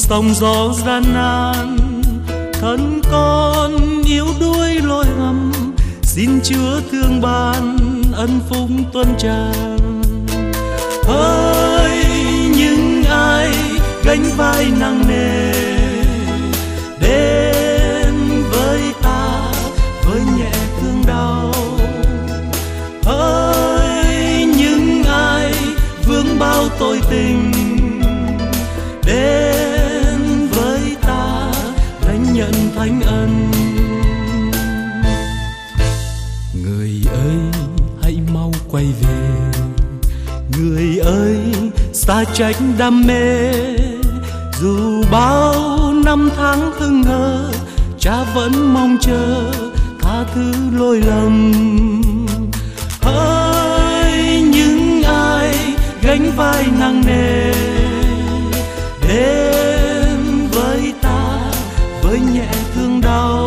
sóng gió gian nan, thân con yếu đuối lối hầm, xin Chúa thương ban ân phúc tuôn tràn. Hỡi những ai gánh vai nặng nề, đến với ta với nhẹ thương đau. Hỡi những ai vướng bao tội tình, đến với ta lãnh nhận thánh ân. Người ơi hãy mau quay về, người ơi xa trách đam mê. Dù bao năm tháng hững hờ, Cha vẫn mong chờ tha thứ lỗi lầm. Hỡi những ai gánh vai nặng nề, đến với ta với nhẹ thương đau.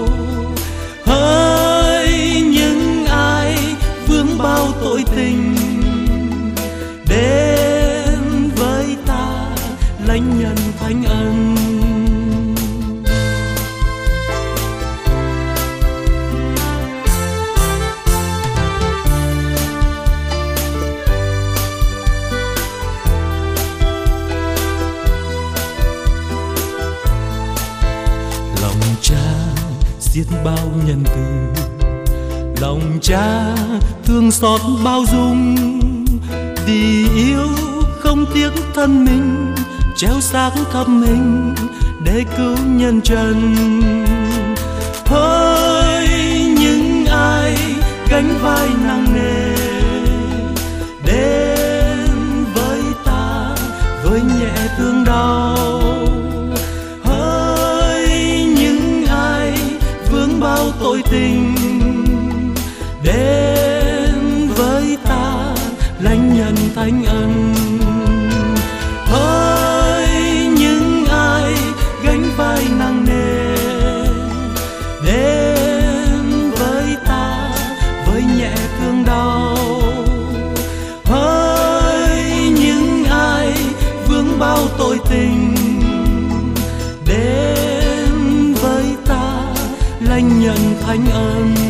Hỡi những ai vướng bao tội tình, đến với ta lãnh nhận thánh ân. Lòng Cha xiết bao nhân từ, lòng Cha thương xót bao dung, vì yêu không tiếc thân mình, treo xác khắp mình để cứu nhân trần. Hỡi những ai gánh vai nặng nề, đến với ta với nhẹ thương đau. Hỡi những ai vướng bao tội tình, đến với ta lãnh nhận thánh ân. Hỡi những ai gánh vai nặng nề, đến với ta với nhẹ thương đau. Hỡi những ai vướng bao tội tình, đến với ta lãnh nhận thánh ân.